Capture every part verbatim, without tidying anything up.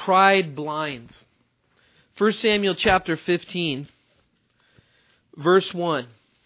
pride blinds. First Samuel chapter fifteen, verse one.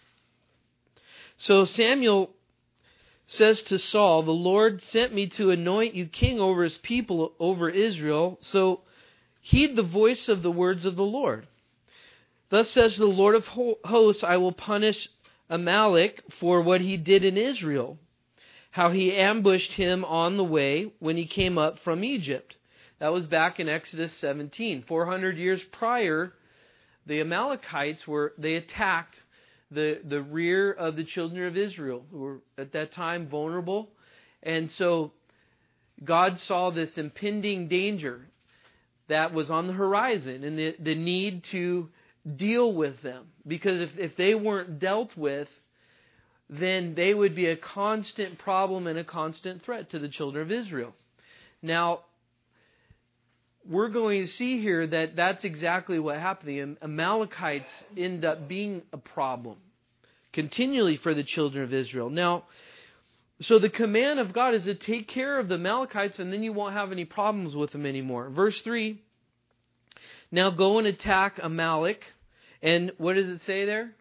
So Samuel says to Saul, "The Lord sent me to anoint you king over his people, over Israel. So heed the voice of the words of the Lord. Thus says the Lord of hosts, I will punish Amalek for what he did in Israel, how he ambushed him on the way when he came up from Egypt." That was back in Exodus seventeen. four hundred years prior, the Amalekites were, they attacked the, the rear of the children of Israel, who were at that time vulnerable. And so God saw this impending danger that was on the horizon and the, the need to deal with them. Because if, if they weren't dealt with, then they would be a constant problem and a constant threat to the children of Israel. Now, we're going to see here that that's exactly what happened. The Amalekites end up being a problem continually for the children of Israel. Now, so the command of God is to take care of the Amalekites, and then you won't have any problems with them anymore. Verse three, now go and attack Amalek. And what does it say there?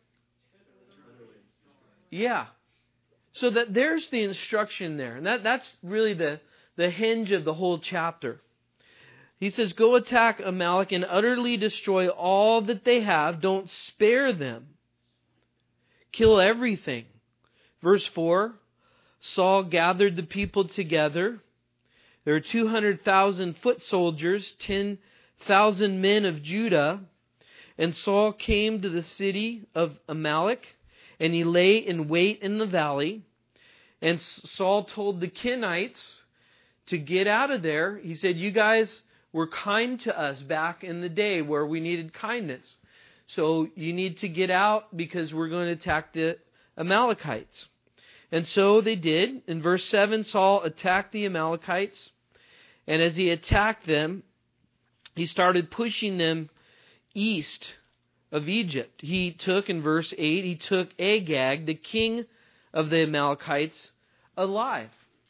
Yeah. So that there's the instruction there. And that, that's really the, the hinge of the whole chapter. He says, go attack Amalek and utterly destroy all that they have. Don't spare them. Kill everything. Verse four, Saul gathered the people together. There are two hundred thousand foot soldiers, ten thousand men of Judah. And Saul came to the city of Amalek, and he lay in wait in the valley. And Saul told the Kenites to get out of there. He said, you guys were kind to us back in the day where we needed kindness. So you need to get out because we're going to attack the Amalekites. And so they did. In verse seven, Saul attacked the Amalekites. And as he attacked them, he started pushing them east of Egypt. He took, in verse eight, he took Agag, the king of the Amalekites, alive.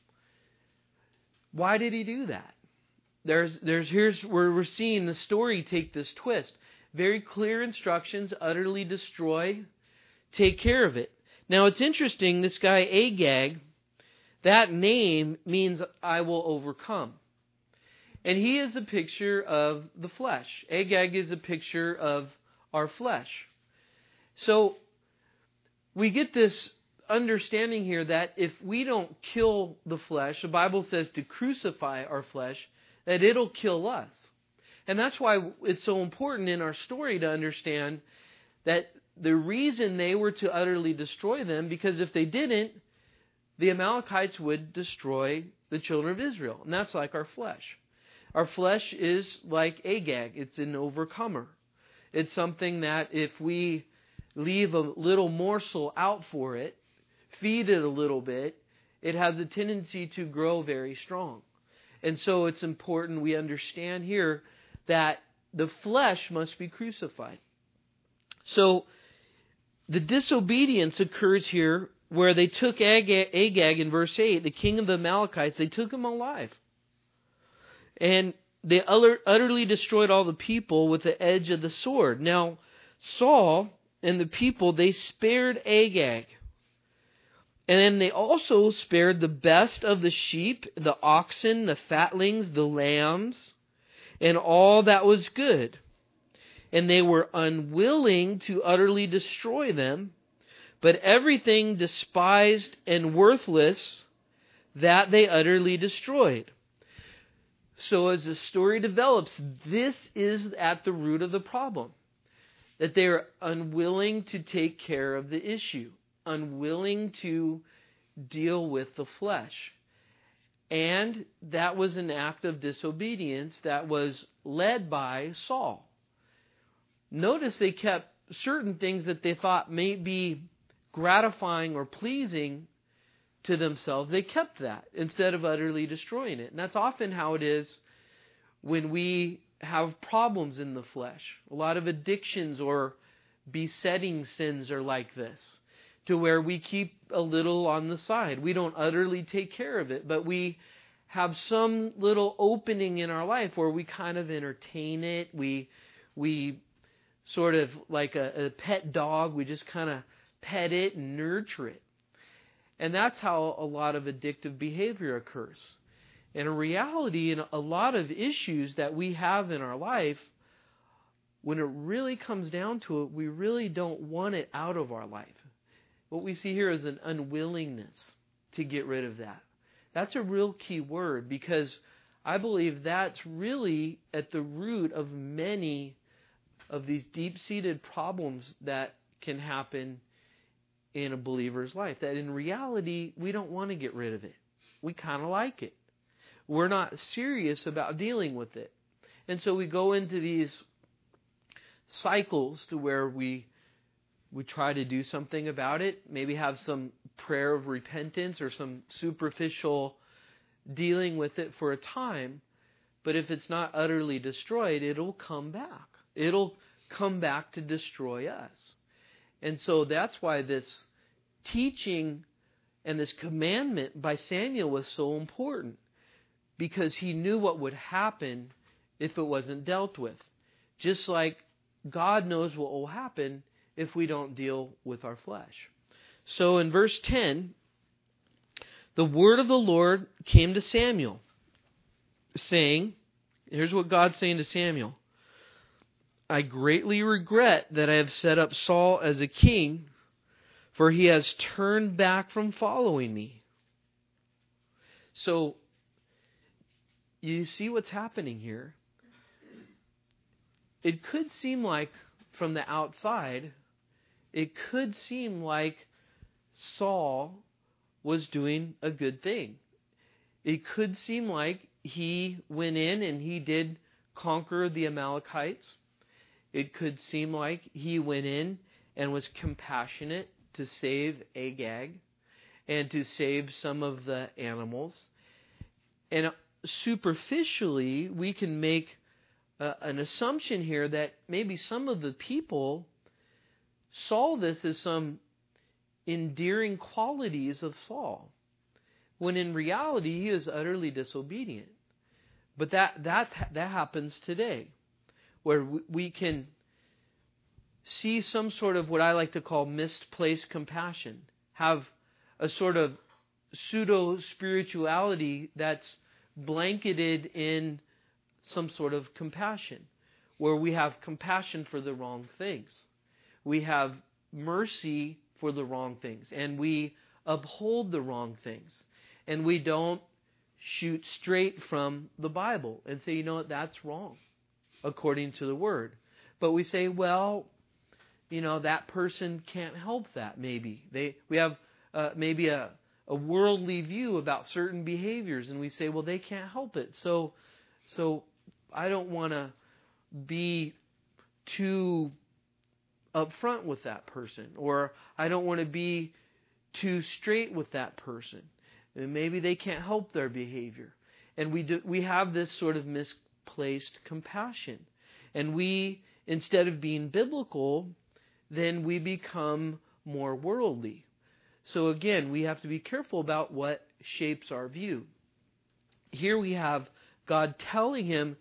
Why did he do that? There's, there's, here's where we're seeing the story take this twist. Very clear instructions, utterly destroy, take care of it. Now it's interesting, this guy Agag, that name means I will overcome. And he is a picture of the flesh. Agag is a picture of our flesh. So we get this understanding here that if we don't kill the flesh, the Bible says to crucify our flesh, that it'll kill us. And that's why it's so important in our story to understand that the reason they were to utterly destroy them, because if they didn't, the Amalekites would destroy the children of Israel. And that's like our flesh. Our flesh is like Agag. It's an overcomer. It's something that if we leave a little morsel out for it, feed it a little bit, it has a tendency to grow very strong. And so it's important we understand here that the flesh must be crucified. So the disobedience occurs here where they took Agag, Agag in verse eight, the king of the Amalekites, they took him alive. And they utterly destroyed all the people with the edge of the sword. Now, Saul and the people, they spared Agag. And then they also spared the best of the sheep, the oxen, the fatlings, the lambs, and all that was good. And they were unwilling to utterly destroy them, but everything despised and worthless, that they utterly destroyed. So as the story develops, this is at the root of the problem. That they are unwilling to take care of the issue. Unwilling to deal with the flesh. And that was an act of disobedience that was led by Saul. Notice they kept certain things that they thought may be gratifying or pleasing to themselves. They kept that instead of utterly destroying it. And that's often how it is when we have problems in the flesh. A lot of addictions or besetting sins are like this, to where we keep a little on the side. We don't utterly take care of it, but we have some little opening in our life where we kind of entertain it. We, we sort of like a, a pet dog, we just kind of pet it and nurture it. And that's how a lot of addictive behavior occurs. And in reality, in a lot of issues that we have in our life, when it really comes down to it, we really don't want it out of our life. What we see here is an unwillingness to get rid of that. That's a real key word, because I believe that's really at the root of many of these deep-seated problems that can happen in a believer's life. That in reality, we don't want to get rid of it. We kind of like it. We're not serious about dealing with it. And so we go into these cycles to where we we try to do something about it, maybe have some prayer of repentance or some superficial dealing with it for a time, but if it's not utterly destroyed, it'll come back. It'll come back to destroy us. And so that's why this teaching and this commandment by Samuel was so important, because he knew what would happen if it wasn't dealt with. Just like God knows what will happen if we don't deal with our flesh. So in verse ten, the word of the Lord came to Samuel, saying, here's what God's saying to Samuel: I greatly regret that I have set up Saul as a king, for he has turned back from following me. So, you see what's happening here? It could seem like, from the outside, it could seem like Saul was doing a good thing. It could seem like he went in and he did conquer the Amalekites. It could seem like he went in and was compassionate to save Agag and to save some of the animals. And superficially, we can make uh, an assumption here that maybe some of the people saw this as some endearing qualities of Saul, when in reality he is utterly disobedient. But that that that happens today, where we can see some sort of what I like to call misplaced compassion, have a sort of pseudo-spirituality that's blanketed in some sort of compassion, where we have compassion for the wrong things. We have mercy for the wrong things, and we uphold the wrong things. And we don't shoot straight from the Bible and say, you know what, that's wrong, according to the Word. But we say, well, you know, that person can't help that, maybe. They we have uh, maybe a, a worldly view about certain behaviors, and we say, well, they can't help it. So, so I don't want to be too upfront with that person, or I don't want to be too straight with that person. And maybe they can't help their behavior. And we do, we have this sort of misplaced compassion. And we, instead of being biblical, then we become more worldly. So again, we have to be careful about what shapes our view. Here we have God telling him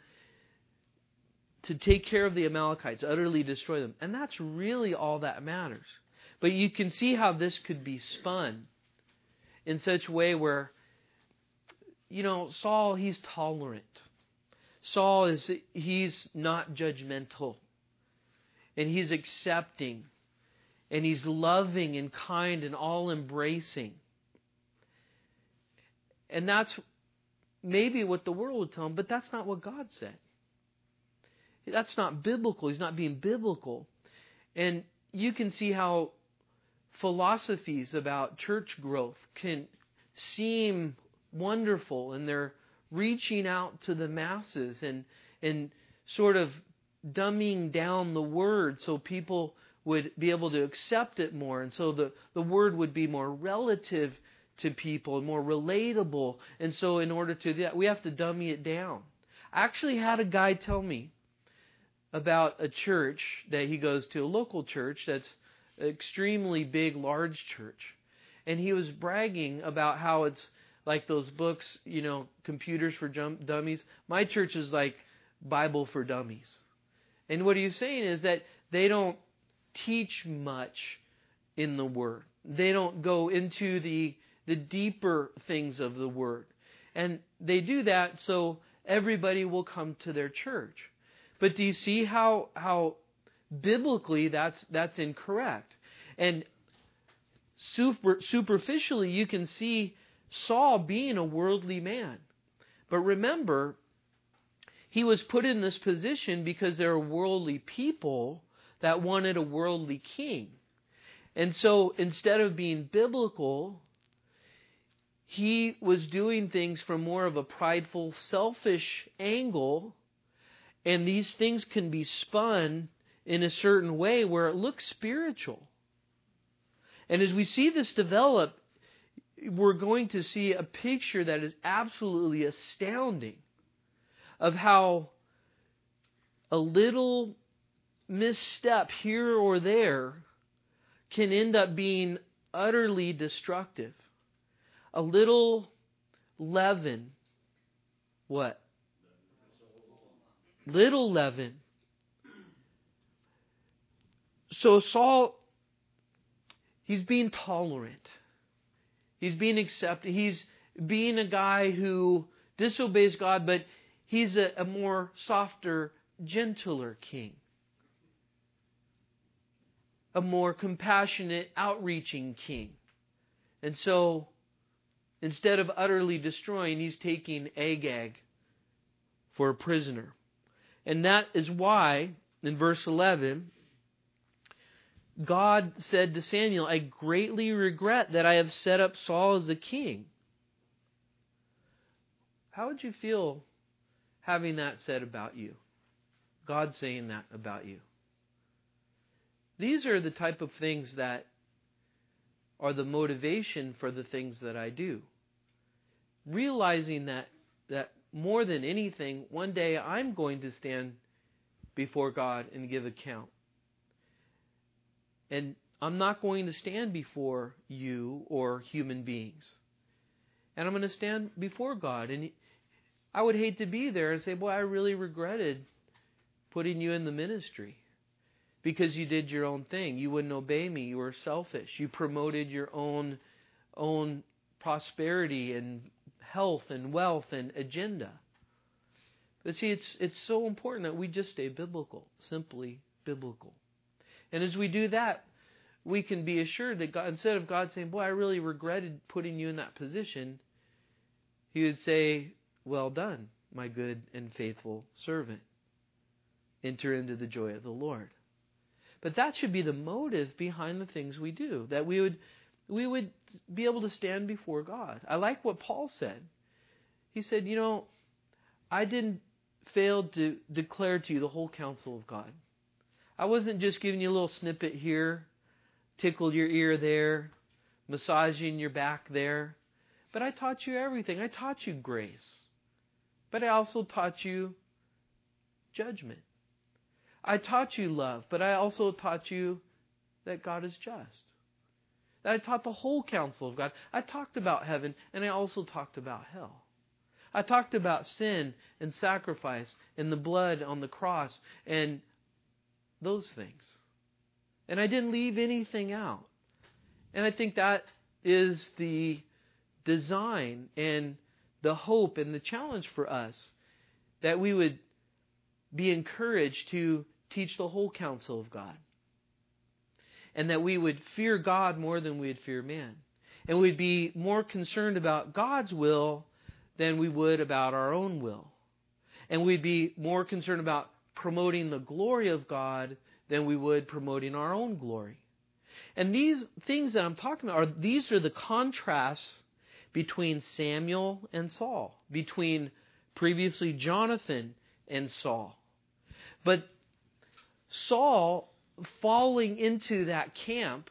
to take care of the Amalekites, utterly destroy them. And that's really all that matters. But you can see how this could be spun in such a way where, you know, Saul, he's tolerant. Saul is, he's not judgmental. And he's accepting. And he's loving and kind and all-embracing. And that's maybe what the world would tell him, but that's not what God said. That's not biblical. He's not being biblical. And you can see how philosophies about church growth can seem wonderful, and they're reaching out to the masses and and sort of dumbing down the word so people would be able to accept it more, and so the, the word would be more relative to people, more relatable. And so in order to do that, we have to dummy it down. I actually had a guy tell me about a church that he goes to, a local church that's an extremely big, large church. And he was bragging about how it's like those books, you know, Computers for Dummies. My church is like Bible for Dummies. And what he's saying is that they don't teach much in the Word. They don't go into the the deeper things of the Word. And they do that so everybody will come to their church. But do you see how how biblically that's that's incorrect? And super, superficially you can see Saul being a worldly man. But remember, he was put in this position because there are worldly people that wanted a worldly king. And so instead of being biblical, he was doing things from more of a prideful, selfish angle. And these things can be spun in a certain way where it looks spiritual. And as we see this develop, we're going to see a picture that is absolutely astounding of how a little misstep here or there can end up being utterly destructive. A little leaven. What? Little leaven. So Saul, he's being tolerant. He's being accepted. He's being a guy who disobeys God, but he's a, a more softer, gentler king. A more compassionate, outreaching king. And so, instead of utterly destroying, he's taking Agag for a prisoner. And that is why, in verse eleven, God said to Samuel, I greatly regret that I have set up Saul as a king. How would you feel having that said about you? God saying that about you. These are the type of things that are the motivation for the things that I do. Realizing that, that more than anything, one day I'm going to stand before God and give account. And I'm not going to stand before you or human beings. And I'm going to stand before God. And I would hate to be there and say, boy, I really regretted putting you in the ministry. Because you did your own thing. You wouldn't obey me. You were selfish. You promoted your own, own prosperity and health and wealth and agenda. But see, it's it's so important that we just stay biblical. Simply biblical. And as we do that, we can be assured that God, instead of God saying, boy, I really regretted putting you in that position, He would say, well done, my good and faithful servant. Enter into the joy of the Lord. But that should be the motive behind the things we do, that we would we would be able to stand before God. I like what Paul said. He said, you know, I didn't fail to declare to you the whole counsel of God. I wasn't just giving you a little snippet here, tickled your ear there, massaging your back there, but I taught you everything. I taught you grace, but I also taught you judgment. I taught you love, but I also taught you that God is just. That I taught the whole counsel of God. I talked about heaven, and I also talked about hell. I talked about sin and sacrifice and the blood on the cross and those things. And I didn't leave anything out. And I think that is the design and the hope and the challenge for us, that we would be encouraged to teach the whole counsel of God. And that we would fear God more than we'd fear man. And we'd be more concerned about God's will than we would about our own will. And we'd be more concerned about promoting the glory of God than we would promoting our own glory. And these things that I'm talking about, are these are the contrasts between Samuel and Saul, between previously Jonathan and Saul. But Saul falling into that camp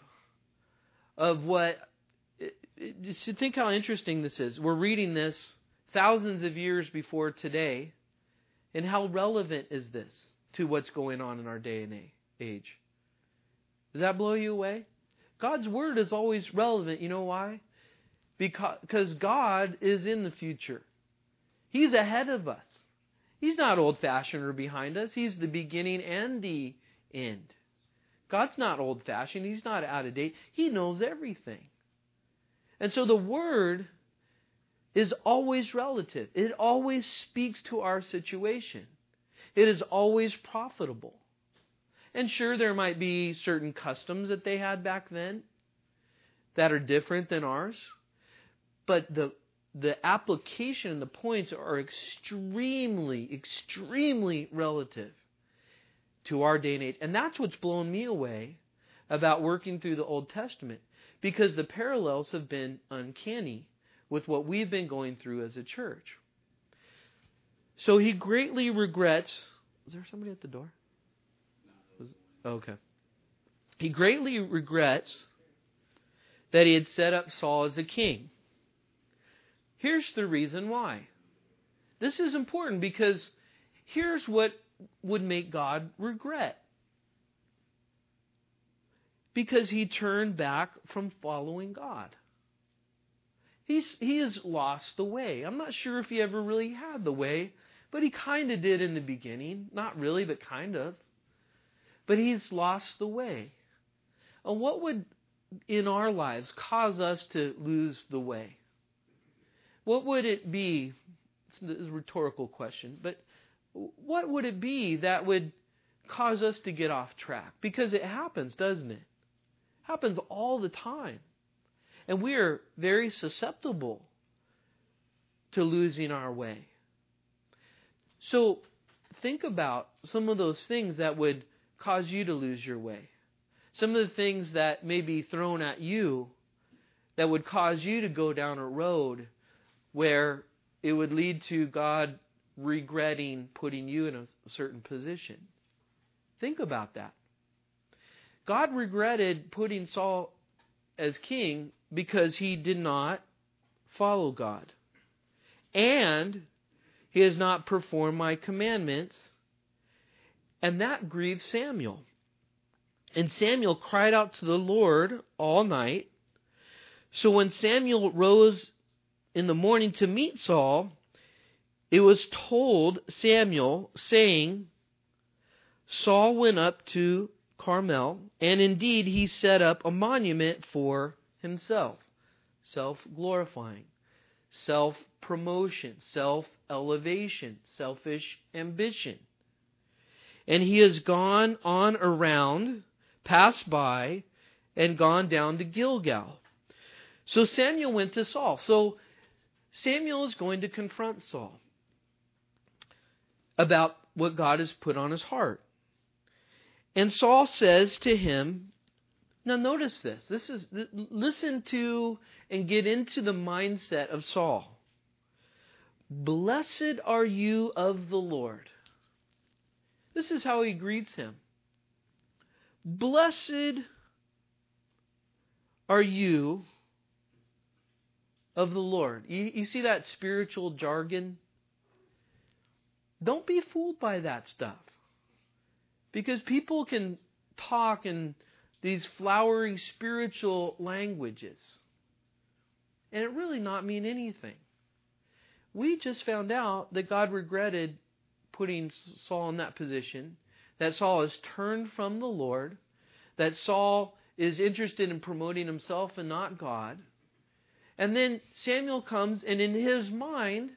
of what, just think how interesting this is. We're reading this thousands of years before today, and how relevant is this to what's going on in our day and age? Does that blow you away? God's Word is always relevant. You know why? because God is in the future. He's ahead of us. He's not old-fashioned or behind us. He's the beginning and the end. God's not old-fashioned. He's not out of date. He knows everything. And so the Word is always relative. It always speaks to our situation. It is always profitable. And sure, there might be certain customs that they had back then that are different than ours. But the the application and the points are extremely, extremely relative to our day and age. And that's what's blown me away about working through the Old Testament, because the parallels have been uncanny with what we've been going through as a church. So he greatly regrets... Is there somebody at the door? Okay. He greatly regrets that he had set up Saul as a king. Here's the reason why. This is important because here's what would make God regret. Because he turned back from following God. He's, he has lost the way. I'm not sure if he ever really had the way, but he kind of did in the beginning. Not really, but kind of. But he's lost the way. And what would in our lives cause us to lose the way? What would it be? It's a rhetorical question, but what would it be that would cause us to get off track? Because it happens, doesn't it? It happens all the time. And we are very susceptible to losing our way. So think about some of those things that would cause you to lose your way. Some of the things that may be thrown at you that would cause you to go down a road where it would lead to God regretting putting you in a certain position. Think about that. God regretted putting Saul as king because he did not follow God. And he has not performed my commandments. And that grieved Samuel. And Samuel cried out to the Lord all night. So when Samuel rose in the morning to meet Saul, it was told Samuel, saying, Saul went up to Carmel, and indeed he set up a monument for himself. Self-glorifying, self-promotion, self-elevation, selfish ambition. And he has gone on around, passed by, and gone down to Gilgal. So Samuel went to Saul. So Samuel is going to confront Saul about what God has put on his heart. And Saul says to him, now notice this. This is listen to and get into the mindset of Saul. Blessed are you of the Lord. This is how he greets him. Blessed are you of the Lord. You, you see that spiritual jargon? Don't be fooled by that stuff. Because people can talk in these flowery spiritual languages and it really not mean anything. We just found out that God regretted putting Saul in that position, that Saul has turned from the Lord, that Saul is interested in promoting himself and not God. And then Samuel comes, and in his mind,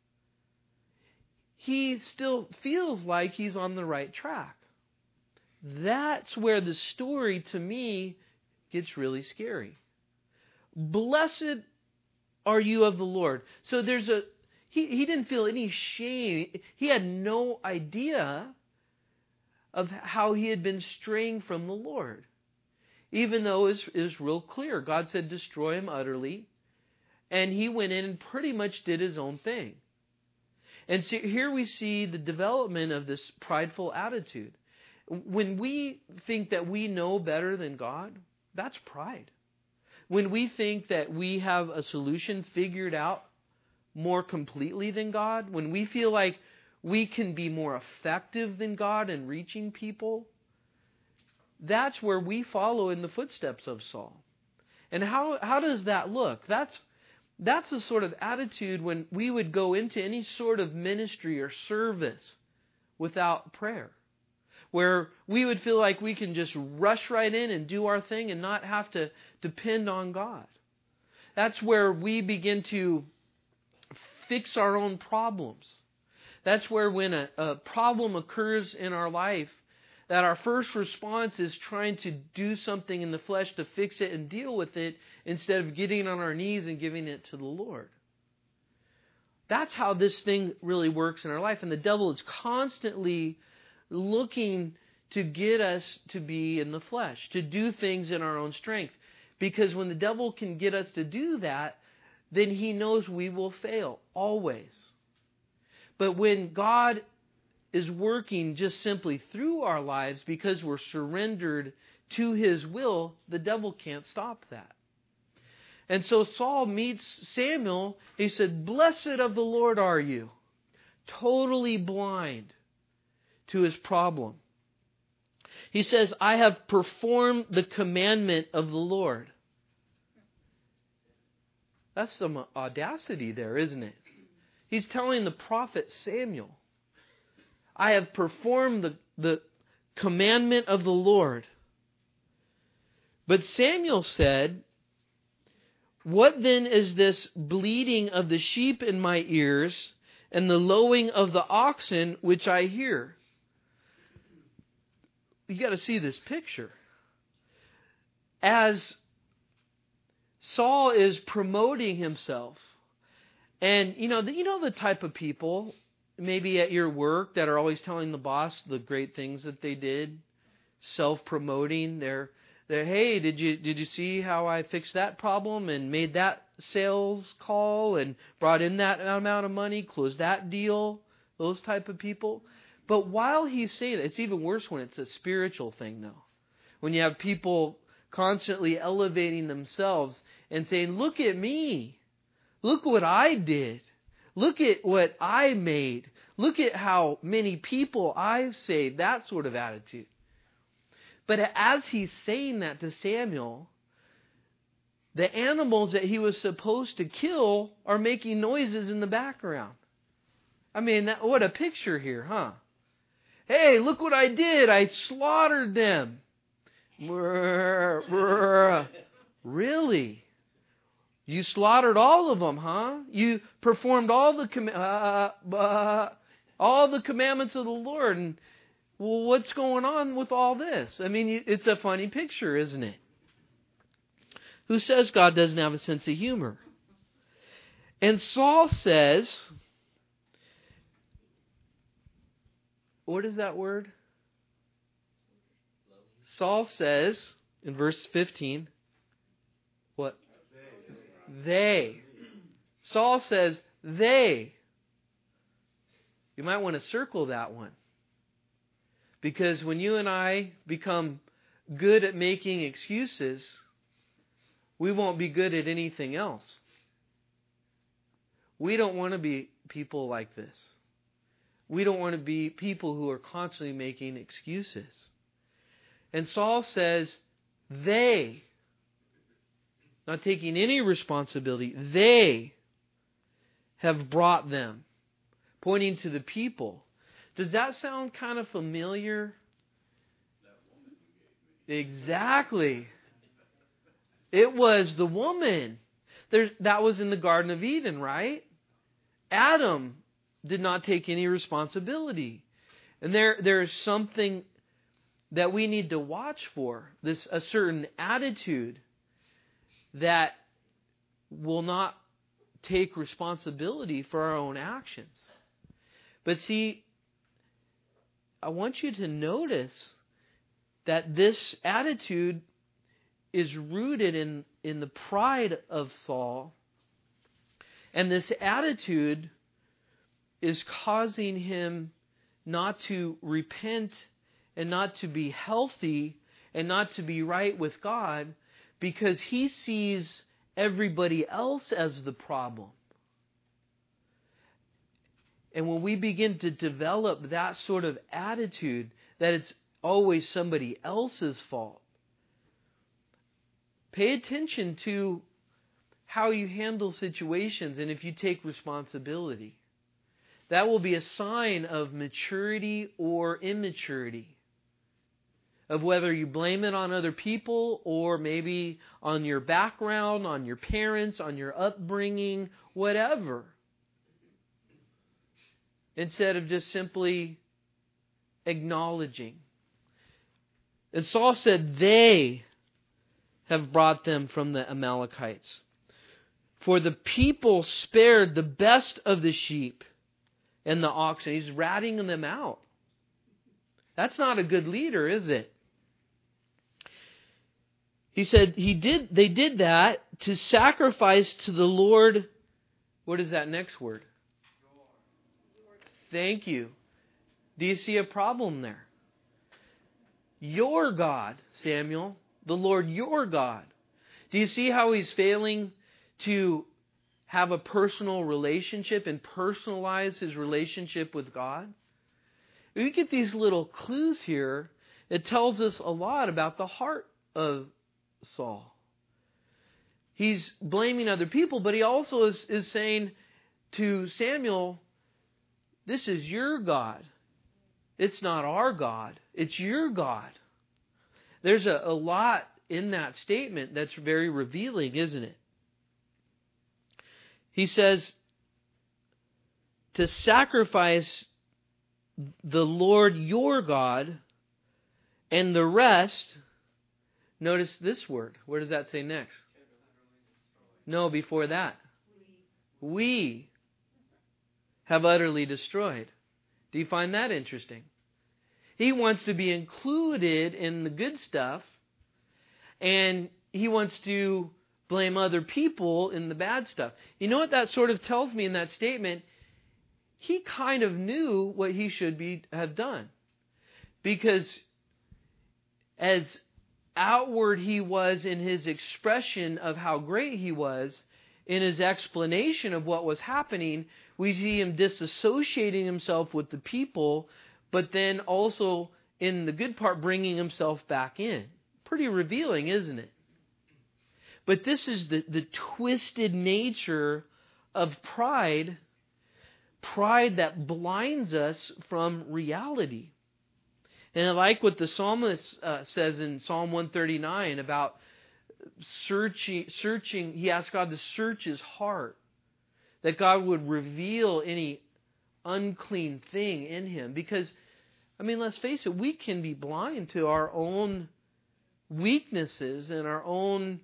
he still feels like he's on the right track. That's where the story, to me, gets really scary. Blessed are you of the Lord. So there's a, he, he didn't feel any shame. He had no idea of how he had been straying from the Lord. Even though it was, it was real clear. God said, destroy him utterly. And he went in and pretty much did his own thing. And so here we see the development of this prideful attitude. When we think that we know better than God, that's pride. When we think that we have a solution figured out more completely than God, when we feel like we can be more effective than God in reaching people, that's where we follow in the footsteps of Saul. And how, how does that look? That's That's the sort of attitude when we would go into any sort of ministry or service without prayer, where we would feel like we can just rush right in and do our thing and not have to depend on God. That's where we begin to fix our own problems. That's where when a, a problem occurs in our life, that our first response is trying to do something in the flesh to fix it and deal with it instead of getting on our knees and giving it to the Lord. That's how this thing really works in our life. And the devil is constantly looking to get us to be in the flesh, to do things in our own strength. Because when the devil can get us to do that, then he knows we will fail, always. But when God is working just simply through our lives because we're surrendered to His will, the devil can't stop that. And so Saul meets Samuel. He said, "Blessed of the Lord are you." Totally blind to his problem. He says, "I have performed the commandment of the Lord." That's some audacity there, isn't it? He's telling the prophet Samuel, "I have performed the, the commandment of the Lord." But Samuel said, "What then is this bleating of the sheep in my ears and the lowing of the oxen which I hear?" You got to see this picture. As Saul is promoting himself, and you know, the, you know the type of people maybe at your work that are always telling the boss the great things that they did, self-promoting. They're they're hey, did you did you see how I fixed that problem and made that sales call and brought in that amount of money, closed that deal? Those type of people. But while he's saying it, it's even worse when it's a spiritual thing, though. When you have people constantly elevating themselves and saying, "Look at me. Look what I did. Look at what I made. Look at how many people I saved." That sort of attitude. But as he's saying that to Samuel, the animals that he was supposed to kill are making noises in the background. I mean, that, what a picture here, huh? "Hey, look what I did. I slaughtered them." Really? You slaughtered all of them, huh? You performed all the com- uh, uh, all the commandments of the Lord. And well, what's going on with all this? I mean, it's a funny picture, isn't it? Who says God doesn't have a sense of humor? And Saul says, what is that word? Saul says in verse fifteen, what? They. Saul says, they. You might want to circle that one. Because when you and I become good at making excuses, we won't be good at anything else. We don't want to be people like this. We don't want to be people who are constantly making excuses. And Saul says, they, not taking any responsibility, they have brought them, pointing to the people. Does that sound kind of familiar? Exactly. It was the woman. There, that was in the Garden of Eden, right? Adam did not take any responsibility. And there, there is something that we need to watch for. This, a certain attitude that will not take responsibility for our own actions. But see, I want you to notice that this attitude is rooted in, in the pride of Saul. And this attitude is causing him not to repent and not to be healthy and not to be right with God, because he sees everybody else as the problem. And when we begin to develop that sort of attitude, that it's always somebody else's fault, pay attention to how you handle situations and if you take responsibility. That will be a sign of maturity or immaturity. Of whether you blame it on other people or maybe on your background, on your parents, on your upbringing, whatever. Instead of just simply acknowledging. And Saul said, they have brought them from the Amalekites. For the people spared the best of the sheep and the oxen. He's ratting them out. That's not a good leader, is it? He said he did. They did that to sacrifice to the Lord. What is that next word? Thank you. Do you see a problem there? Your God, Samuel, the Lord your God. Do you see how he's failing to have a personal relationship and personalize his relationship with God? We get these little clues here. It tells us a lot about the heart of Saul. He's blaming other people, but he also is, is saying to Samuel, this is your God. It's not our God. It's your God. There's a, a lot in that statement that's very revealing, isn't it? He says to sacrifice the Lord your God and the rest. Notice this word. Where does that say next? No, before that. We have utterly destroyed. Do you find that interesting? He wants to be included in the good stuff, and he wants to blame other people in the bad stuff. You know what that sort of tells me in that statement? He kind of knew what he should be have done. Because as outward he was in his expression of how great he was, in his explanation of what was happening, we see him disassociating himself with the people, but then also in the good part bringing himself back in. Pretty revealing, isn't it? But this is the, the twisted nature of pride, pride that blinds us from reality. And I like what the psalmist uh, says in Psalm one thirty-nine about searching, searching. He asked God to search his heart, that God would reveal any unclean thing in him. Because, I mean, let's face it, we can be blind to our own weaknesses and our own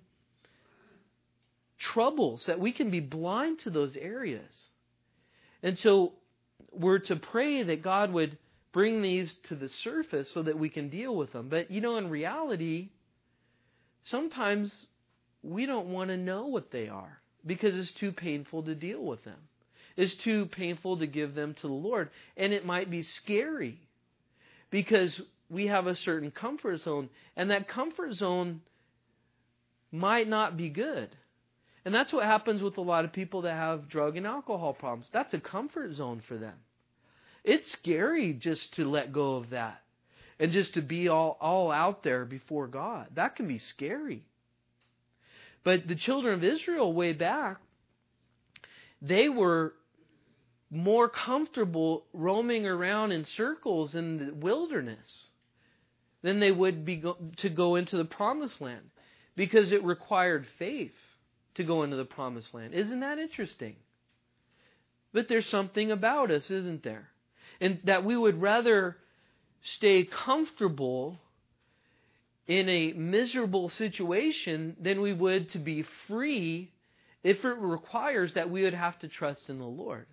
troubles, that we can be blind to those areas. And so we're to pray that God would bring these to the surface so that we can deal with them. But, you know, in reality, sometimes we don't want to know what they are because it's too painful to deal with them. It's too painful to give them to the Lord. And it might be scary because we have a certain comfort zone, and that comfort zone might not be good. And that's what happens with a lot of people that have drug and alcohol problems. That's a comfort zone for them. It's scary just to let go of that and just to be all, all out there before God. That can be scary. But the children of Israel way back, they were more comfortable roaming around in circles in the wilderness than they would be go- to go into the promised land, because it required faith to go into the promised land. Isn't that interesting? But there's something about us, isn't there? And that we would rather stay comfortable in a miserable situation than we would to be free if it requires that we would have to trust in the Lord.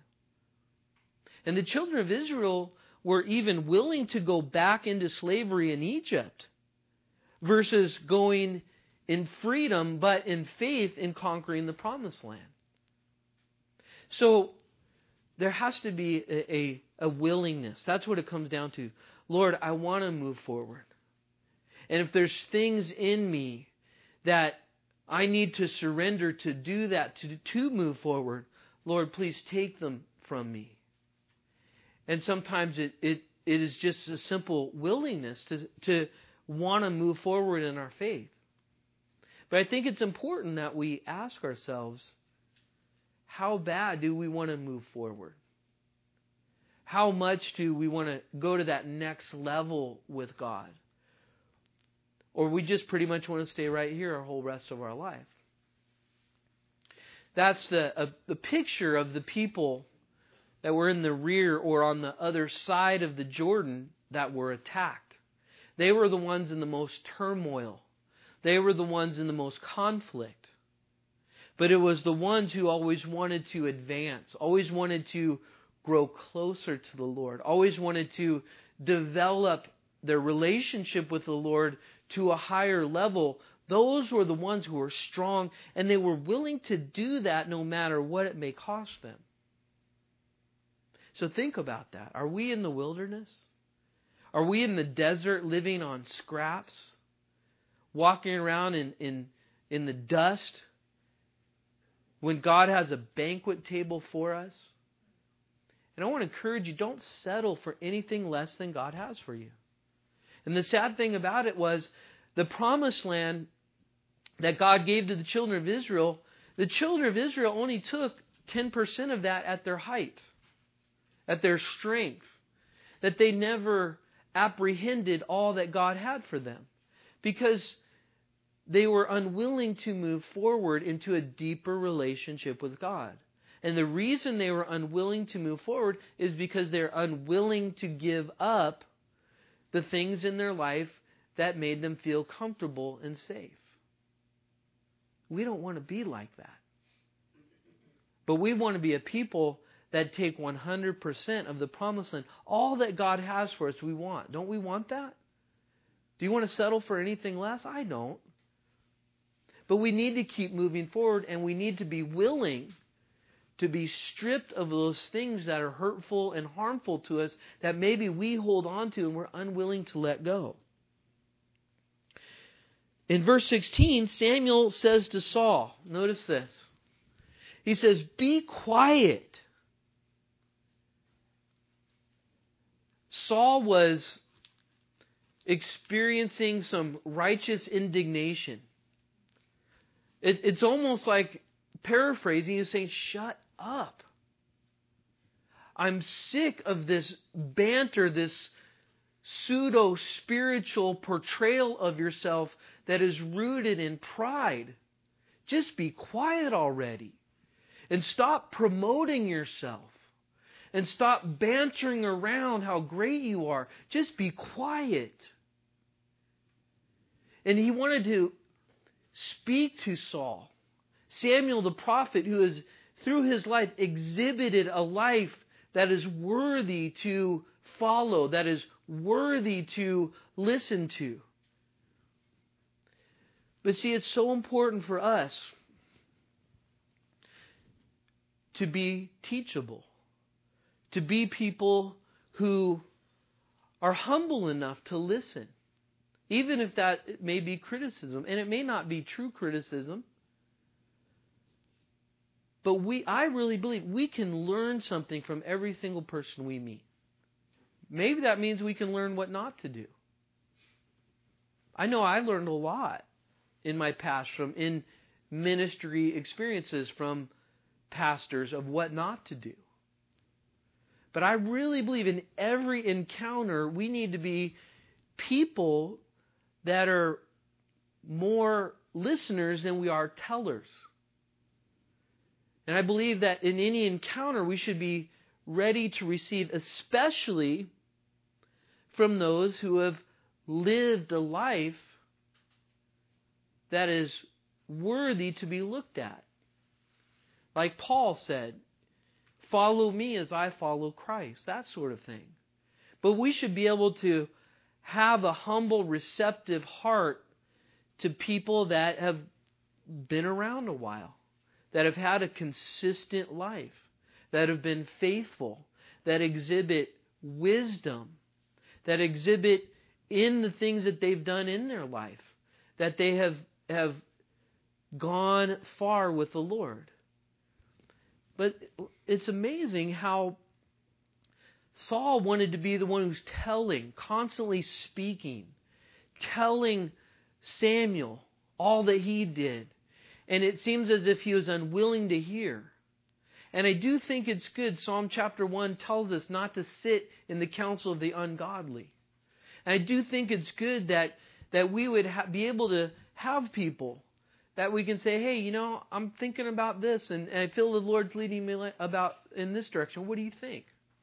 And the children of Israel were even willing to go back into slavery in Egypt versus going in freedom, but in faith in conquering the promised land. So there has to be a, a, a willingness. That's what it comes down to. Lord, I want to move forward. And if there's things in me that I need to surrender to do that, to, to move forward, Lord, please take them from me. And sometimes it, it, it is just a simple willingness to, to want to move forward in our faith. But I think it's important that we ask ourselves, how bad do we want to move forward? How much do we want to go to that next level with God? Or we just pretty much want to stay right here our whole rest of our life? That's the, a, the picture of the people that were in the rear or on the other side of the Jordan that were attacked. They were the ones in the most turmoil. They were the ones in the most conflict. But it was the ones who always wanted to advance, always wanted to grow closer to the Lord, always wanted to develop their relationship with the Lord to a higher level. Those were the ones who were strong, and they were willing to do that no matter what it may cost them. So think about that. Are we in the wilderness? Are we in the desert living on scraps? Walking around in, in, in the dust? When God has a banquet table for us? And I want to encourage you, don't settle for anything less than God has for you. And the sad thing about it was, the promised land that God gave to the children of Israel, the children of Israel only took ten percent of that at their height, at their strength, that they never apprehended all that God had for them, because they were unwilling to move forward into a deeper relationship with God. And the reason they were unwilling to move forward is because they're unwilling to give up the things in their life that made them feel comfortable and safe. We don't want to be like that. But we want to be a people that take one hundred percent of the promised land. All that God has for us, we want. Don't we want that? Do you want to settle for anything less? I don't. But we need to keep moving forward, and we need to be willing to be stripped of those things that are hurtful and harmful to us that maybe we hold on to and we're unwilling to let go. In verse sixteen, Samuel says to Saul, notice this. He says, "Be quiet." Saul was experiencing some righteous indignation. It, it's almost like, paraphrasing, he's saying, shut up. I'm sick of this banter, this pseudo-spiritual portrayal of yourself that is rooted in pride. Just be quiet already. And stop promoting yourself. And stop bantering around how great you are. Just be quiet. And he wanted to speak to Saul. Samuel the prophet, who has, through his life, exhibited a life that is worthy to follow, that is worthy to listen to. But see, it's so important for us to be teachable, to be people who are humble enough to listen, even if that may be criticism, and it may not be true criticism. But we, I really believe we can learn something from every single person we meet. Maybe that means we can learn what not to do. I know I learned a lot in my past from in ministry experiences from pastors of what not to do. But I really believe in every encounter we need to be people that are more listeners than we are tellers. And I believe that in any encounter we should be ready to receive, especially from those who have lived a life that is worthy to be looked at. Like Paul said, follow me as I follow Christ, that sort of thing. But we should be able to have a humble, receptive heart to people that have been around a while, that have had a consistent life, that have been faithful, that exhibit wisdom, that exhibit in the things that they've done in their life, that they have, have gone far with the Lord. But it's amazing how Saul wanted to be the one who's telling, constantly speaking, telling Samuel all that he did. And it seems as if he was unwilling to hear. And I do think it's good. Psalm chapter one tells us not to sit in the counsel of the ungodly. And I do think it's good that, that we would ha- be able to have people that we can say, hey, you know, I'm thinking about this and, and I feel the Lord's leading me about in this direction. What do you think?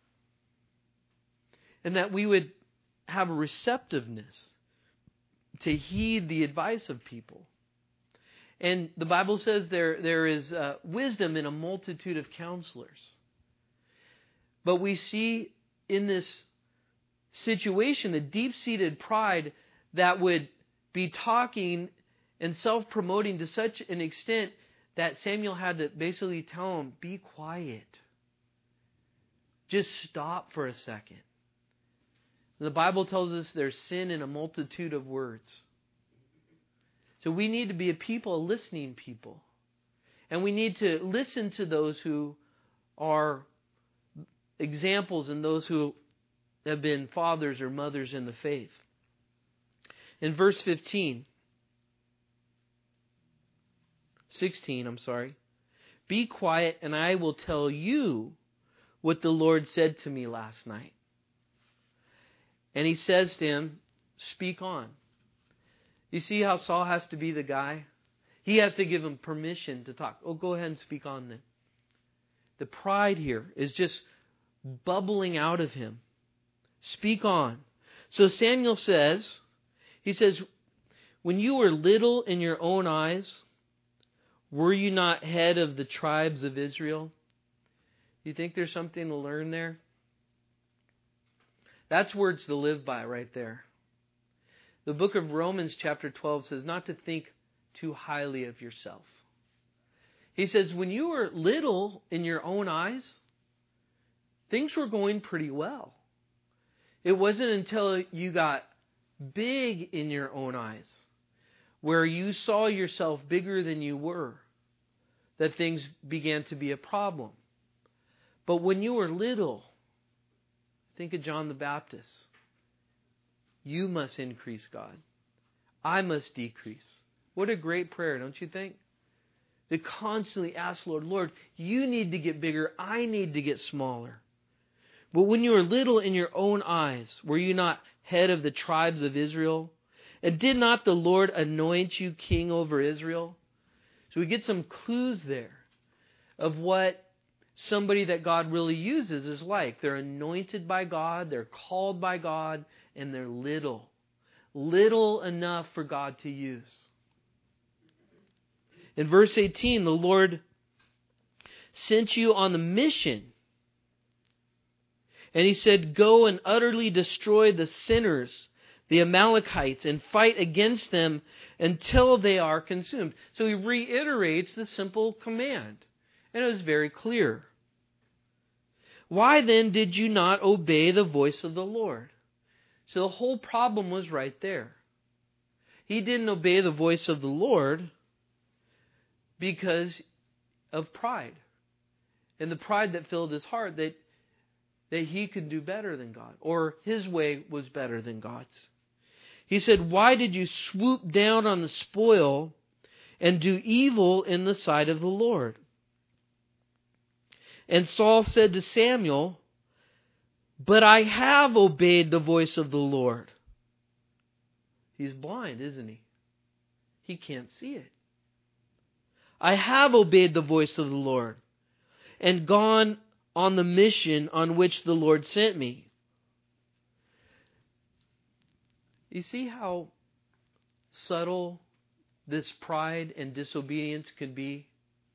And that we would have a receptiveness to heed the advice of people. And the Bible says there there is uh, wisdom in a multitude of counselors. But we see in this situation the deep-seated pride that would be talking and self-promoting to such an extent that Samuel had to basically tell him, be quiet. Just stop for a second. The Bible tells us there's sin in a multitude of words. So we need to be a people, a listening people. And we need to listen to those who are examples and those who have been fathers or mothers in the faith. In verse fifteen, sixteen, I'm sorry. Be quiet and I will tell you what the Lord said to me last night. And he says to him, speak on. You see how Saul has to be the guy? He has to give him permission to talk. Oh, go ahead and speak on then. The pride here is just bubbling out of him. Speak on. So Samuel says, he says, when you were little in your own eyes, were you not head of the tribes of Israel? You think there's something to learn there? That's words to live by right there. The book of Romans chapter twelve says not to think too highly of yourself. He says when you were little in your own eyes, things were going pretty well. It wasn't until you got big in your own eyes, where you saw yourself bigger than you were, that things began to be a problem. But when you were little, think of John the Baptist. You must increase, God. I must decrease. What a great prayer, don't you think? To constantly ask, Lord, Lord, you need to get bigger. I need to get smaller. But when you were little in your own eyes, were you not head of the tribes of Israel? And did not the Lord anoint you king over Israel? So we get some clues there of what somebody that God really uses is like. They're anointed by God, they're called by God, and they're little. Little enough for God to use. In verse eighteen, the Lord sent you on the mission. And He said, go and utterly destroy the sinners, the Amalekites, and fight against them until they are consumed. So He reiterates the simple command. And it was very clear. Why then did you not obey the voice of the Lord? So the whole problem was right there. He didn't obey the voice of the Lord because of pride. And the pride that filled his heart that, that he could do better than God, or his way was better than God's. He said, why did you swoop down on the spoil and do evil in the sight of the Lord? And Saul said to Samuel, but I have obeyed the voice of the Lord. He's blind, isn't he? He can't see it. I have obeyed the voice of the Lord and gone on the mission on which the Lord sent me. You see how subtle this pride and disobedience could be?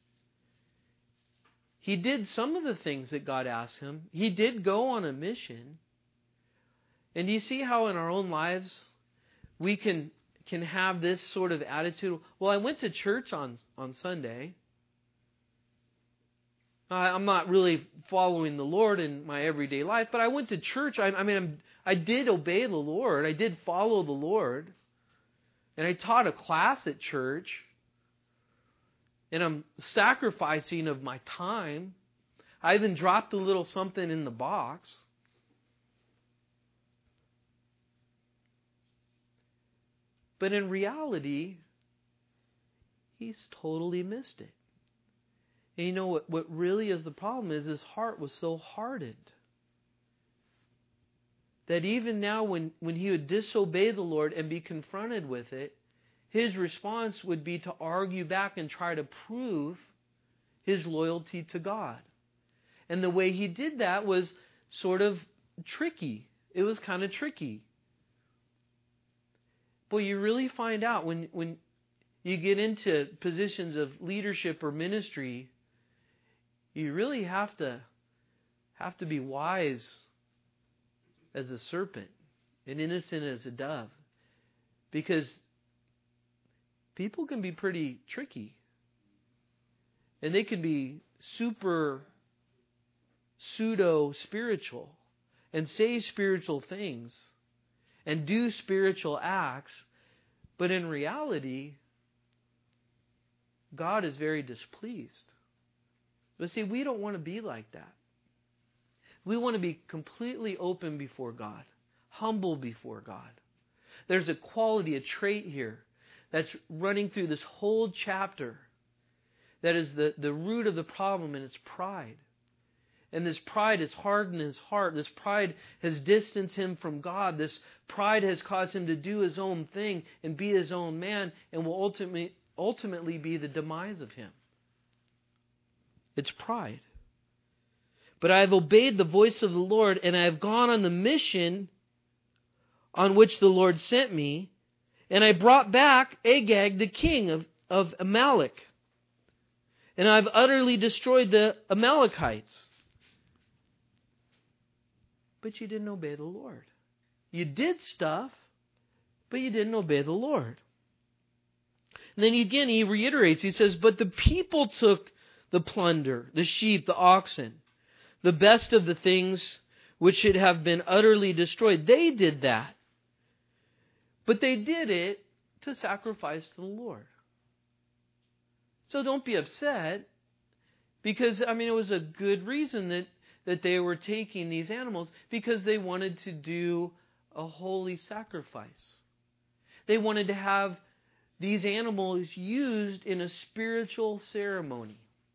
He did some of the things that God asked him. He did go on a mission. And do you see how in our own lives we can can have this sort of attitude? Well, I went to church on, on Sunday. I, I'm not really following the Lord in my everyday life, but I went to church. I, I mean, I'm, I did obey the Lord. I did follow the Lord. And I taught a class at church. And I'm sacrificing of my time. I even dropped a little something in the box. But in reality, he's totally missed it. And you know what, what really is the problem is his heart was so hardened that even now when, when he would disobey the Lord and be confronted with it, his response would be to argue back and try to prove his loyalty to God. And the way he did that was sort of tricky. It was kind of tricky. But you really find out when, when you get into positions of leadership or ministry, you really have to have to be wise as a serpent and innocent as a dove. Because people can be pretty tricky. And they can be super pseudo-spiritual and say spiritual things and do spiritual acts. But in reality, God is very displeased. But see, we don't want to be like that. We want to be completely open before God, humble before God. There's a quality, a trait here that's running through this whole chapter that is the, the root of the problem, and it's pride. And this pride has hardened his heart. This pride has distanced him from God. This pride has caused him to do his own thing and be his own man, and will ultimately, ultimately be the demise of him. It's pride. But I have obeyed the voice of the Lord, and I have gone on the mission on which the Lord sent me, and I brought back Agag, the king of, of Amalek. And I've utterly destroyed the Amalekites. But you didn't obey the Lord. You did stuff, but you didn't obey the Lord. And then again, he reiterates, he says, but the people took the plunder, the sheep, the oxen, the best of the things which should have been utterly destroyed. They did that. But they did it to sacrifice to the Lord. So don't be upset, because, I mean, it was a good reason that, that they were taking these animals, because they wanted to do a holy sacrifice. They wanted to have these animals used in a spiritual ceremony.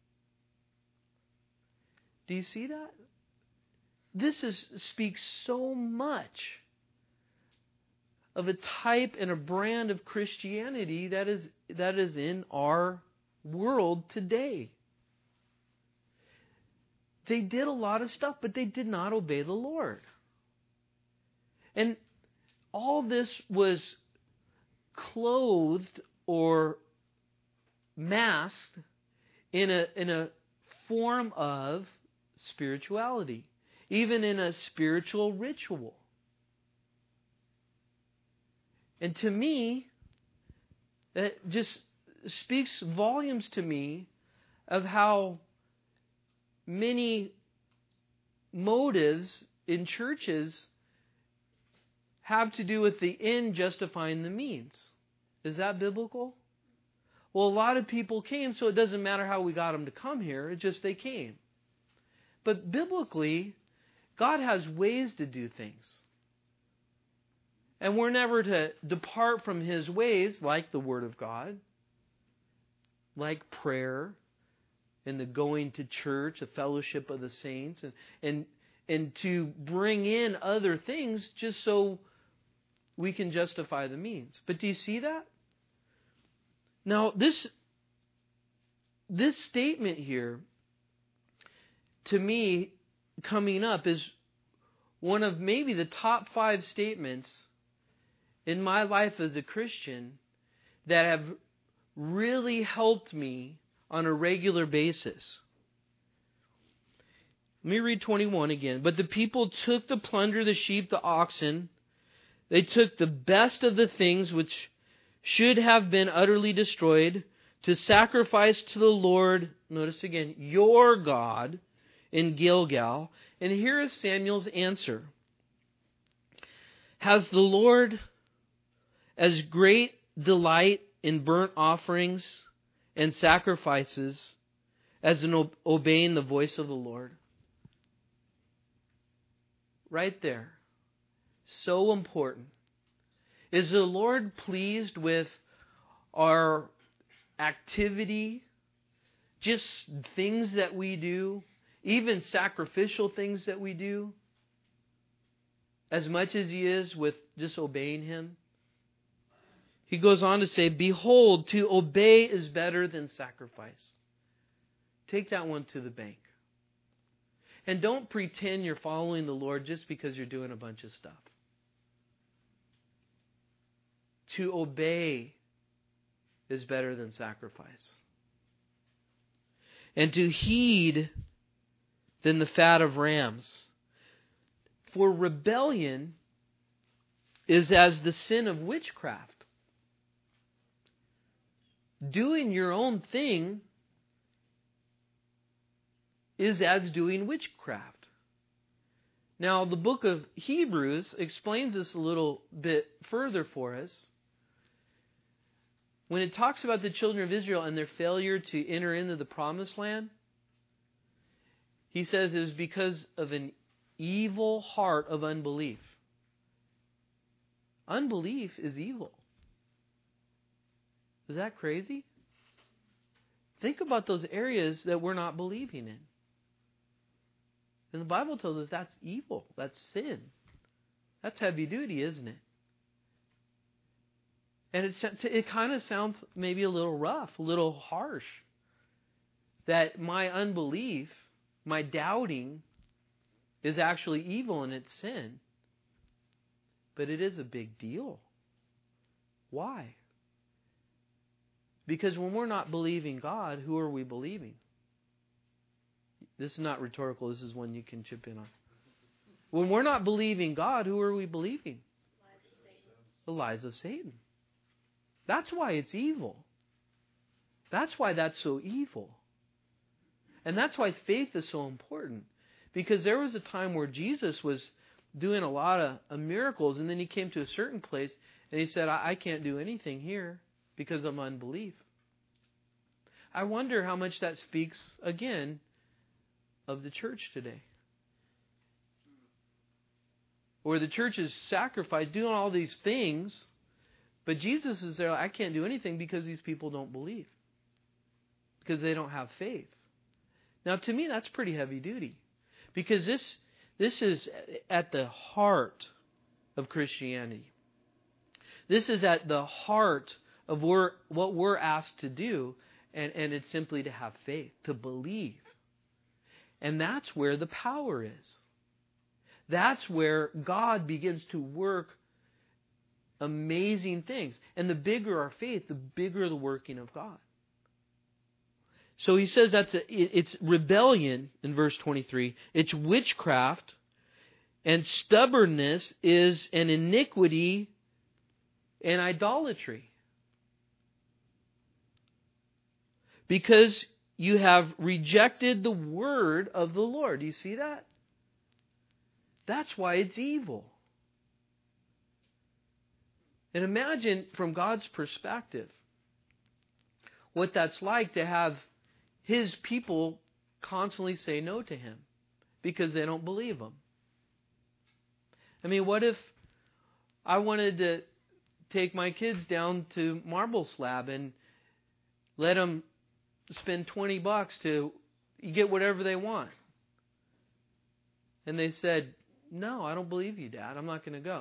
Do you see that? This is, speaks so much of a type and a brand of Christianity that is, that is in our world today. They did a lot of stuff, but they did not obey the Lord. And all this was clothed or masked in a, in a form of spirituality, even in a spiritual ritual. And to me, that just speaks volumes to me of how many motives in churches have to do with the end justifying the means. Is that biblical? Well, a lot of people came, so it doesn't matter how we got them to come here. It's just they came. But biblically, God has ways to do things. And we're never to depart from His ways, like the Word of God, like prayer, and the going to church, the fellowship of the saints, and, and, and to bring in other things just so we can justify the means. But do you see that? Now, this, this statement here, to me, coming up, is one of maybe the top five statements in my life as a Christian that have really helped me on a regular basis. Let me read twenty-one again. But the people took the plunder, the sheep, the oxen. They took the best of the things which should have been utterly destroyed to sacrifice to the Lord, notice again, your God, in Gilgal. And here is Samuel's answer. Has the Lord as great delight in burnt offerings and sacrifices as in obeying the voice of the Lord? Right there. So important. Is the Lord pleased with our activity, just things that we do, even sacrificial things that we do, as much as He is with disobeying Him. He goes on to say, behold, to obey is better than sacrifice. Take that one to the bank. And don't pretend you're following the Lord just because you're doing a bunch of stuff. To obey is better than sacrifice. And to heed than the fat of rams. For rebellion is as the sin of witchcraft. Doing your own thing is as doing witchcraft. Now, the book of Hebrews explains this a little bit further for us. When it talks about the children of Israel and their failure to enter into the promised land, he says it is because of an evil heart of unbelief. Unbelief is evil. Is that crazy? Think about those areas that we're not believing in. And the Bible tells us that's evil. That's sin. That's heavy duty, isn't it? And it, it kind of sounds maybe a little rough, a little harsh. That my unbelief, my doubting, is actually evil and it's sin. But it is a big deal. Why? Because when we're not believing God, who are we believing? This is not rhetorical. This is one you can chip in on. When we're not believing God, who are we believing? The lies of Satan. That's why it's evil. That's why that's so evil. And that's why faith is so important. Because there was a time where Jesus was doing a lot of, of miracles, and then He came to a certain place, and He said, I, I can't do anything here because of unbelief. I wonder how much that speaks, again, of the church today. Where the church is sacrificed, doing all these things, but Jesus is there, I can't do anything because these people don't believe. Because they don't have faith. Now, to me, that's pretty heavy duty. Because this, this is at the heart of Christianity. This is at the heart of where, what we're asked to do, and, and it's simply to have faith, to believe. And that's where the power is. That's where God begins to work amazing things. And the bigger our faith, the bigger the working of God. So he says that's a, it's rebellion in verse twenty-three. It's witchcraft, and stubbornness is an iniquity and idolatry. Because you have rejected the word of the Lord. Do you see that? That's why it's evil. And imagine from God's perspective what that's like to have His people constantly say no to Him because they don't believe Him. I mean, what if I wanted to take my kids down to Marble Slab and let them spend twenty bucks to get whatever they want? And they said, no, I don't believe you, Dad. I'm not going to go.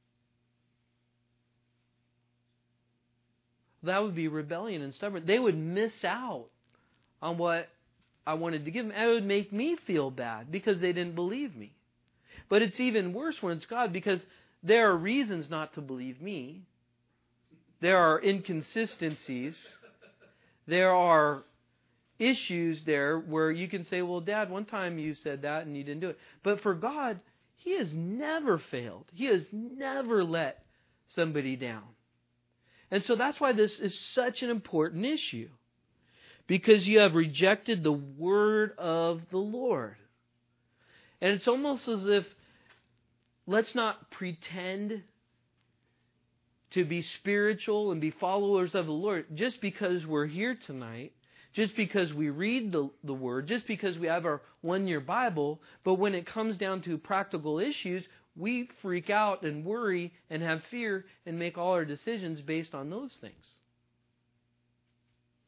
That would be rebellion and stubborn. They would miss out on what I wanted to give them. And it would make me feel bad because they didn't believe me. But it's even worse when it's God, because there are reasons not to believe me. There are inconsistencies. There are issues there where you can say, well, Dad, one time you said that and you didn't do it. But for God, He has never failed. He has never let somebody down. And so that's why this is such an important issue. Because you have rejected the word of the Lord. And it's almost as if, let's not pretend to be spiritual and be followers of the Lord just because we're here tonight, just because we read the, the Word, just because we have our one-year Bible, but when it comes down to practical issues, we freak out and worry and have fear and make all our decisions based on those things.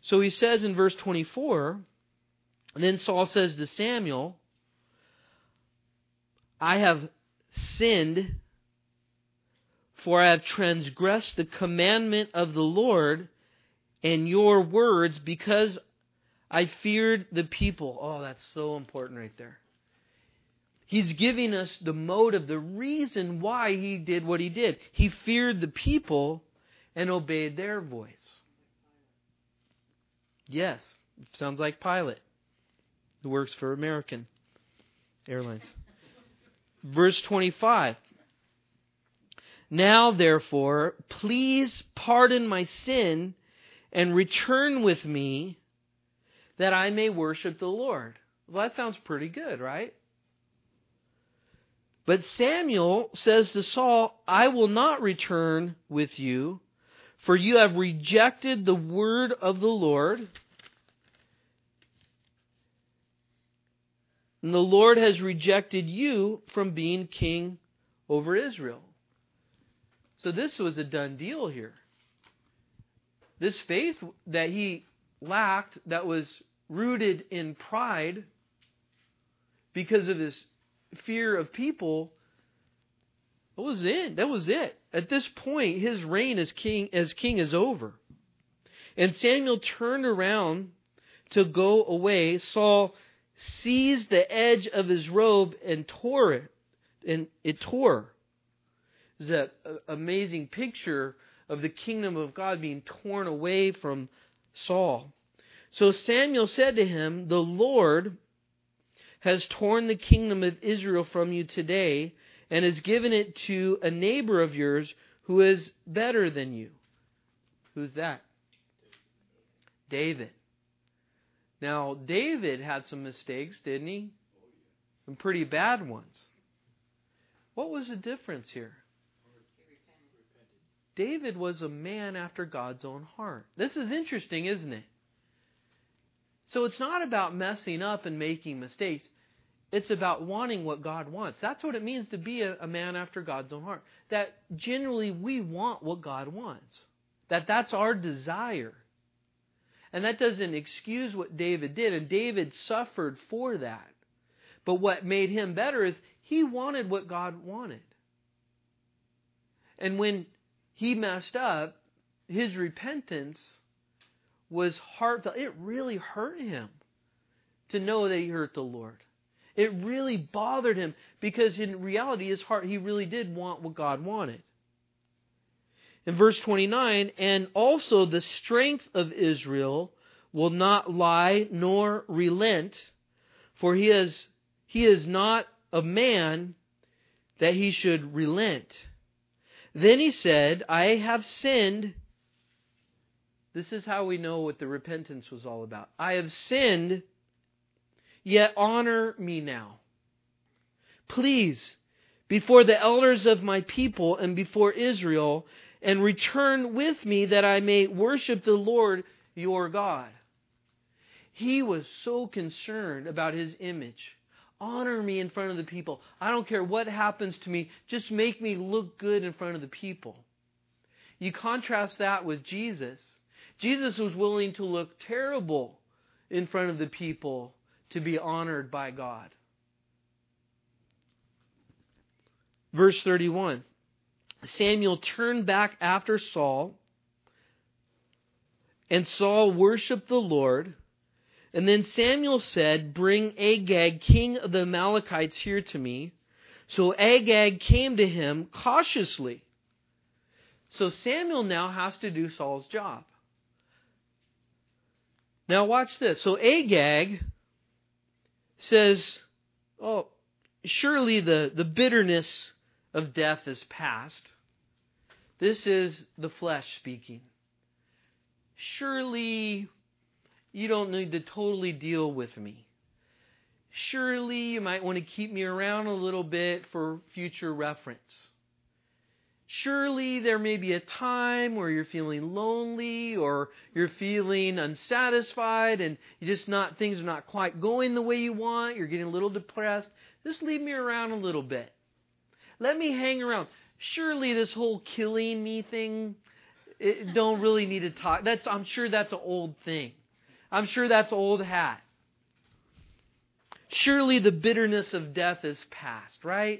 So he says in verse twenty-four, and then Saul says to Samuel, I have sinned, for I have transgressed the commandment of the Lord and your words because I feared the people. Oh, that's so important right there. He's giving us the motive, the reason why he did what he did. He feared the people and obeyed their voice. Yes, sounds like Pilate, who works for American Airlines. Verse twenty-five. Now, therefore, please pardon my sin and return with me that I may worship the Lord. Well, that sounds pretty good, right? But Samuel says to Saul, I will not return with you, for you have rejected the word of the Lord, and the Lord has rejected you from being king over Israel. So this was a done deal here. This faith that he lacked, that was rooted in pride because of his fear of people, that was it. That was it. At this point, his reign as king, as king is over. And Samuel turned around to go away. Saul seized the edge of his robe and tore it. And it tore. It's an amazing picture of the kingdom of God being torn away from Saul. So Samuel said to him, the Lord has torn the kingdom of Israel from you today and has given it to a neighbor of yours who is better than you. Who's that? David. Now, David had some mistakes, didn't he? Some pretty bad ones. What was the difference here? David was a man after God's own heart. This is interesting, isn't it? So it's not about messing up and making mistakes. It's about wanting what God wants. That's what it means to be a, a man after God's own heart. That generally we want what God wants. That that's our desire. And that doesn't excuse what David did. And David suffered for that. But what made him better is he wanted what God wanted. And when he messed up, his repentance was heartfelt. It really hurt him to know that he hurt the Lord. It really bothered him because in reality, his heart, he really did want what God wanted. In verse twenty-nine, and also the strength of Israel will not lie nor relent, for he is, he is not a man that he should relent. Then he said, I have sinned. This is how we know what the repentance was all about. I have sinned, yet honor me now. Please, before the elders of my people and before Israel, and return with me that I may worship the Lord your God. He was so concerned about his image. Honor me in front of the people. I don't care what happens to me. Just make me look good in front of the people. You contrast that with Jesus. Jesus was willing to look terrible in front of the people to be honored by God. Verse thirty-one. Samuel turned back after Saul, and Saul worshipped the Lord. And then Samuel said, bring Agag, king of the Amalekites, here to me. So Agag came to him cautiously. So Samuel now has to do Saul's job. Now watch this. So Agag says, oh, surely the, the bitterness of death is past. This is the flesh speaking. Surely you don't need to totally deal with me. Surely you might want to keep me around a little bit for future reference. Surely there may be a time where you're feeling lonely or you're feeling unsatisfied and you just not things are not quite going the way you want. You're getting a little depressed. Just leave me around a little bit. Let me hang around. Surely this whole killing me thing, it, don't really need to talk. That's I'm sure that's an old thing. I'm sure that's old hat. Surely the bitterness of death is past, right?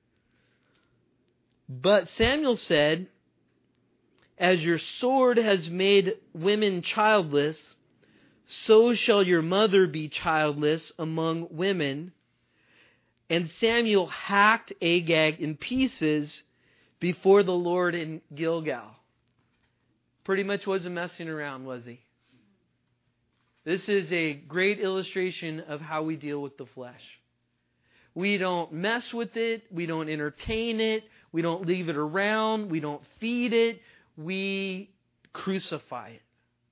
But Samuel said, as your sword has made women childless, so shall your mother be childless among women. And Samuel hacked Agag in pieces before the Lord in Gilgal. Pretty much wasn't messing around, was he? This is a great illustration of how we deal with the flesh. We don't mess with it. We don't entertain it. We don't leave it around. We don't feed it. We crucify it.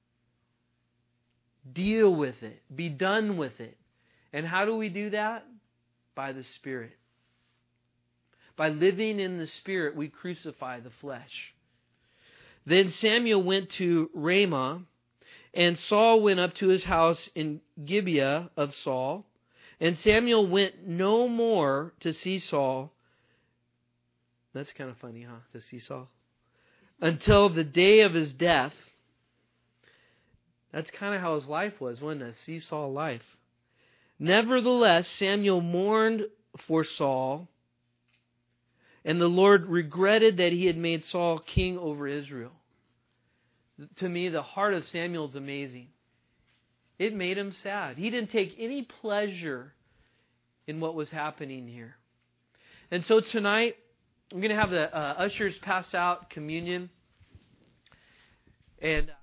Deal with it. Be done with it. And how do we do that? By the Spirit. By living in the Spirit, we crucify the flesh. Then Samuel went to Ramah, and Saul went up to his house in Gibeah of Saul. And Samuel went no more to see Saul. That's kind of funny, huh? To see Saul. Until the day of his death. That's kind of how his life was, wasn't it? A seesaw life. Nevertheless, Samuel mourned for Saul, and the Lord regretted that he had made Saul king over Israel. To me, the heart of Samuel is amazing. It made him sad. He didn't take any pleasure in what was happening here. And so tonight, I'm going to have the uh, ushers pass out communion. And